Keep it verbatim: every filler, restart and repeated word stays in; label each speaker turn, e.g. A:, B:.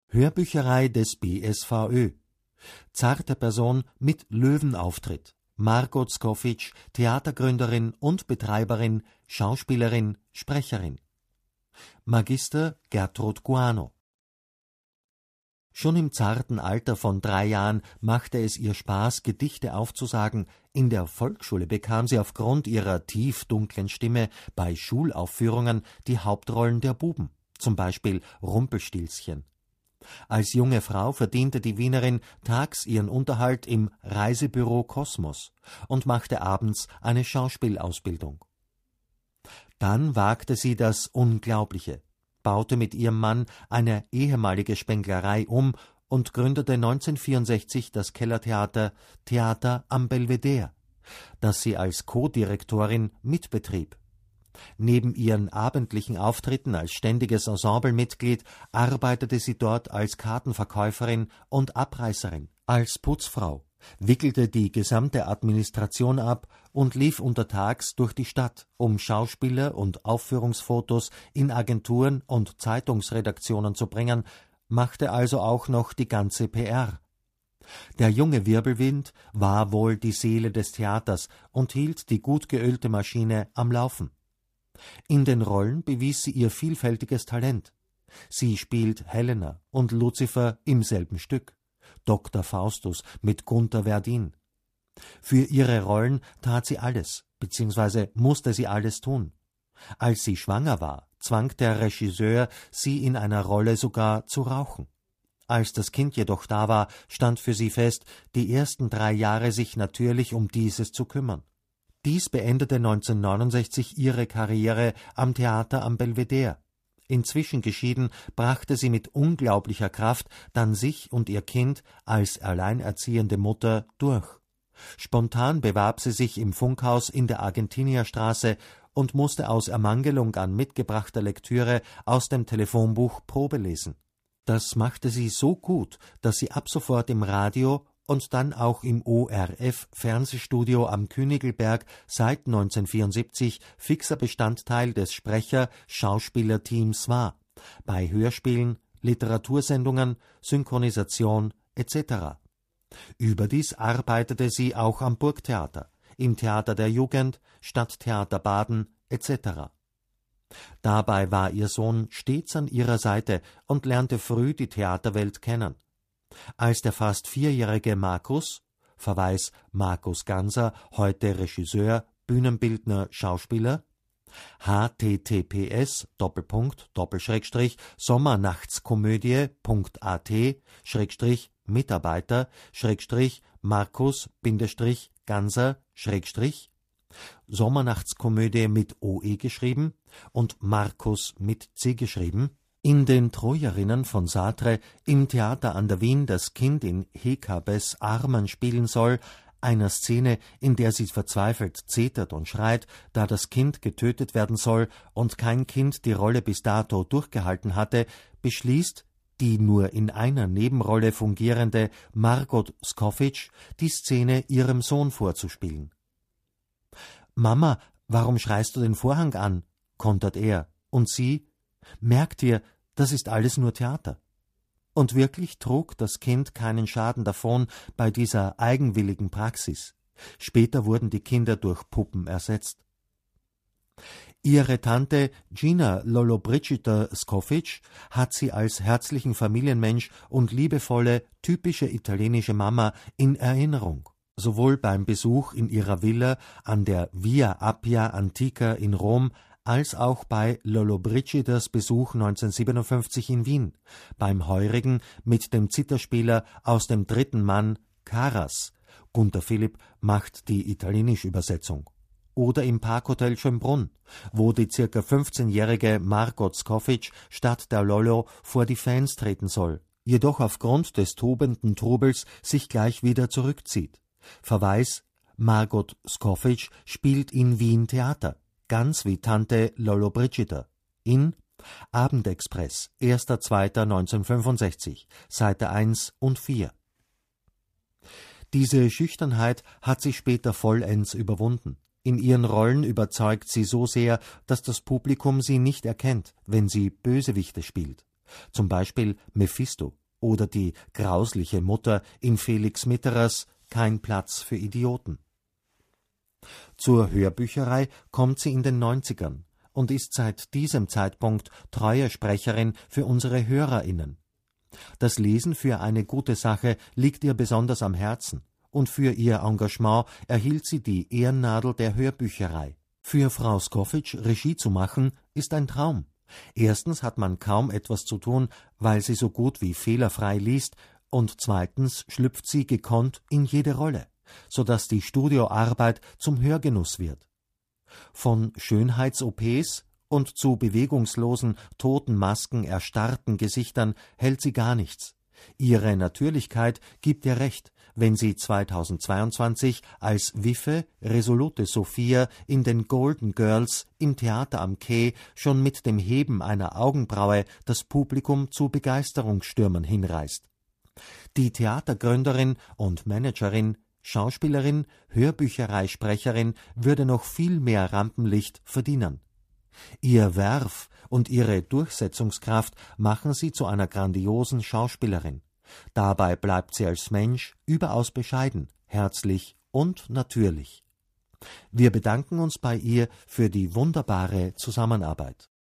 A: Hörbücherei des B S V Ö. Zarte Person mit Löwenauftritt. Margot Skofic, Theatergründerin und Betreiberin, Schauspielerin, Sprecherin. Magister Gertrud Guano. Schon im zarten Alter von drei Jahren machte es ihr Spaß, Gedichte aufzusagen. In der Volksschule bekam sie aufgrund ihrer tiefdunklen Stimme bei Schulaufführungen die Hauptrollen der Buben, zum Beispiel Rumpelstilzchen. Als junge Frau verdiente die Wienerin tags ihren Unterhalt im Reisebüro Kosmos und machte abends eine Schauspielausbildung. Dann wagte sie das Unglaubliche, baute mit ihrem Mann eine ehemalige Spenglerei um und gründete neunzehnhundertvierundsechzig das Kellertheater Theater am Belvedere, das sie als Co-Direktorin mitbetrieb. Neben ihren abendlichen Auftritten als ständiges Ensemblemitglied arbeitete sie dort als Kartenverkäuferin und Abreißerin, als Putzfrau, wickelte die gesamte Administration ab und lief untertags durch die Stadt, um Schauspieler und Aufführungsfotos in Agenturen und Zeitungsredaktionen zu bringen, machte also auch noch die ganze P R. Der junge Wirbelwind war wohl die Seele des Theaters und hielt die gut geölte Maschine am Laufen. In den Rollen bewies sie ihr vielfältiges Talent. Sie spielt Helena und Luzifer im selben Stück, Doktor Faustus mit Gunther Verdin. Für ihre Rollen tat sie alles, beziehungsweise musste sie alles tun. Als sie schwanger war, zwang der Regisseur sie in einer Rolle sogar zu rauchen. Als das Kind jedoch da war, stand für sie fest, die ersten drei Jahre sich natürlich um dieses zu kümmern. Dies beendete neunzehnhundertneunundsechzig ihre Karriere am Theater am Belvedere. Inzwischen geschieden, brachte sie mit unglaublicher Kraft dann sich und ihr Kind als alleinerziehende Mutter durch. Spontan bewarb sie sich im Funkhaus in der Argentinierstraße und musste aus Ermangelung an mitgebrachter Lektüre aus dem Telefonbuch Probe lesen. Das machte sie so gut, dass sie ab sofort im Radio und dann auch im O R F-Fernsehstudio am Königelberg seit neunzehnhundertvierundsiebzig fixer Bestandteil des Sprecher-Schauspielerteams war, bei Hörspielen, Literatursendungen, Synchronisation et cetera. Überdies arbeitete sie auch am Burgtheater, im Theater der Jugend, Stadttheater Baden et cetera. Dabei war ihr Sohn stets an ihrer Seite und lernte früh die Theaterwelt kennen. Als der fast vierjährige Markus, Verweis Markus Ganser, heute Regisseur, Bühnenbildner, Schauspieler, https Doppelpunkt Doppelschrägstrich sommernachtskomödie.at Schrägstrich Mitarbeiter Schrägstrich Markus Bindestrich Ganser Schrägstrich Sommernachtskomödie mit O E geschrieben und Markus mit C geschrieben, in den Trojerinnen von Sartre im Theater an der Wien das Kind in Hekabes Armen spielen soll, einer Szene, in der sie verzweifelt zetert und schreit, da das Kind getötet werden soll und kein Kind die Rolle bis dato durchgehalten hatte, beschließt die nur in einer Nebenrolle fungierende Margot Skofic, die Szene ihrem Sohn vorzuspielen. »Mama, warum schreist du den Vorhang an?« kontert er, und sie: »Merk dir, das ist alles nur Theater.« Und wirklich trug das Kind keinen Schaden davon bei dieser eigenwilligen Praxis. Später wurden die Kinder durch Puppen ersetzt. Ihre Tante Gina Lollobrigida Skofic hat sie als herzlichen Familienmensch und liebevolle, typische italienische Mama in Erinnerung. Sowohl beim Besuch in ihrer Villa an der Via Appia Antica in Rom als auch bei Lollobrigidas Besuch neunzehnhundertsiebenundfünfzig in Wien, beim heurigen mit dem Zitherspieler aus dem dritten Mann Caras, Gunther Philipp macht die italienische Übersetzung, oder im Parkhotel Schönbrunn, wo die circa fünfzehnjährige Margot Skofic statt der Lollo vor die Fans treten soll, jedoch aufgrund des tobenden Trubels sich gleich wieder zurückzieht. Verweis: Margot Skofic spielt in Wien Theater, ganz wie Tante Lollobrigida. In Abendexpress, erster zweiter neunzehnhundertfünfundsechzig, Seite eins und vier. Diese Schüchternheit hat sich später vollends überwunden. In ihren Rollen überzeugt sie so sehr, dass das Publikum sie nicht erkennt, wenn sie Bösewichte spielt. zum Beispiel Mephisto oder die grausliche Mutter in Felix Mitterers Kein Platz für Idioten. Zur Hörbücherei kommt sie in den neunzigern und ist seit diesem Zeitpunkt treue Sprecherin für unsere HörerInnen. Das Lesen für eine gute Sache liegt ihr besonders am Herzen, und für ihr Engagement erhielt sie die Ehrennadel der Hörbücherei. Für Frau Skofic Regie zu machen, ist ein Traum. Erstens hat man kaum etwas zu tun, weil sie so gut wie fehlerfrei liest, und zweitens schlüpft sie gekonnt in jede Rolle, so dass die Studioarbeit zum Hörgenuss wird. Von Schönheits-O Ps und zu bewegungslosen, toten Masken, erstarrten Gesichtern hält sie gar nichts. Ihre Natürlichkeit gibt ihr recht, wenn sie zweitausendzweiundzwanzig als Wiffe, resolute Sophia in den Golden Girls im Theater am Quai schon mit dem Heben einer Augenbraue das Publikum zu Begeisterungsstürmen hinreißt. Die Theatergründerin und Managerin, Schauspielerin, Hörbüchereisprecherin würde noch viel mehr Rampenlicht verdienen. Ihr Werf und ihre Durchsetzungskraft machen sie zu einer grandiosen Schauspielerin. Dabei bleibt sie als Mensch überaus bescheiden, herzlich und natürlich. Wir bedanken uns bei ihr für die wunderbare Zusammenarbeit.